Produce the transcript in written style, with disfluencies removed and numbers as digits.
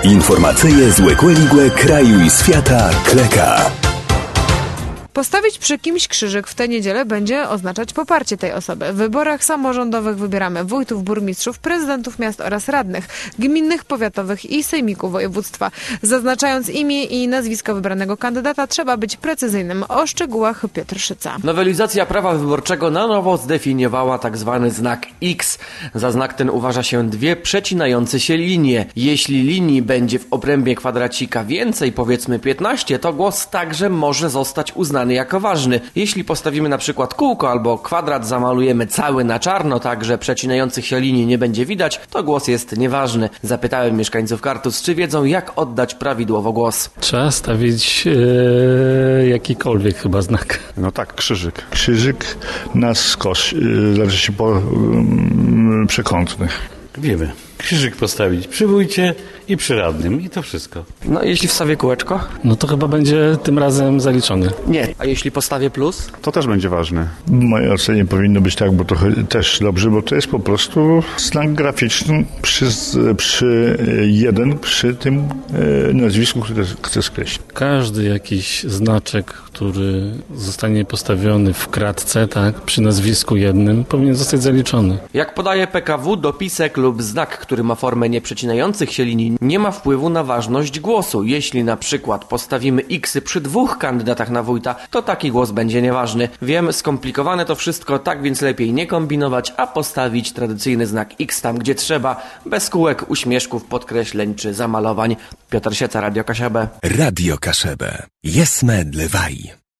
Informacyje z Łekłe kraju i świata Kleka. Postawić przy kimś krzyżyk w tę niedzielę będzie oznaczać poparcie tej osoby. W wyborach samorządowych wybieramy wójtów, burmistrzów, prezydentów miast oraz radnych gminnych, powiatowych i sejmiku województwa. Zaznaczając imię i nazwisko wybranego kandydata, trzeba być precyzyjnym. O szczegółach Piotr Szyca. Nowelizacja prawa wyborczego na nowo zdefiniowała tzw. znak X. Za znak ten uważa się dwie przecinające się linie. Jeśli linii będzie w obrębie kwadracika więcej, powiedzmy 15, to głos także może zostać uznany jako ważny. Jeśli postawimy na przykład kółko albo kwadrat, zamalujemy cały na czarno, tak że przecinających się linii nie będzie widać, to głos jest nieważny. Zapytałem mieszkańców Kartus, czy wiedzą, jak oddać prawidłowo głos. Trzeba stawić jakikolwiek chyba znak. No tak, krzyżyk. Krzyżyk na skos, znaczy się po przekątnych. Wiemy. Krzyżyk postawić przy wójcie i przy radnym i to wszystko. No jeśli wstawię kółeczko? No to chyba będzie tym razem zaliczony. Nie. A jeśli postawię plus? To też będzie ważne. W mojej ocenie powinno być tak, bo to też dobrze, bo to jest po prostu znak graficzny przy tym nazwisku, które chcę skreślić. Każdy jakiś znaczek, który zostanie postawiony w kratce, tak, przy nazwisku jednym, powinien zostać zaliczony. Jak podaje PKW, dopisek lub znak, który ma formę nieprzecinających się linii, nie ma wpływu na ważność głosu. Jeśli na przykład postawimy X przy dwóch kandydatach na wójta, to taki głos będzie nieważny. Wiem, skomplikowane to wszystko, tak więc lepiej nie kombinować, a postawić tradycyjny znak X tam, gdzie trzeba, bez kółek, uśmieszków, podkreśleń czy zamalowań. Piotr Sieca, Radio Kaszebę. Radio Kaszebę. Jesme dlewaj.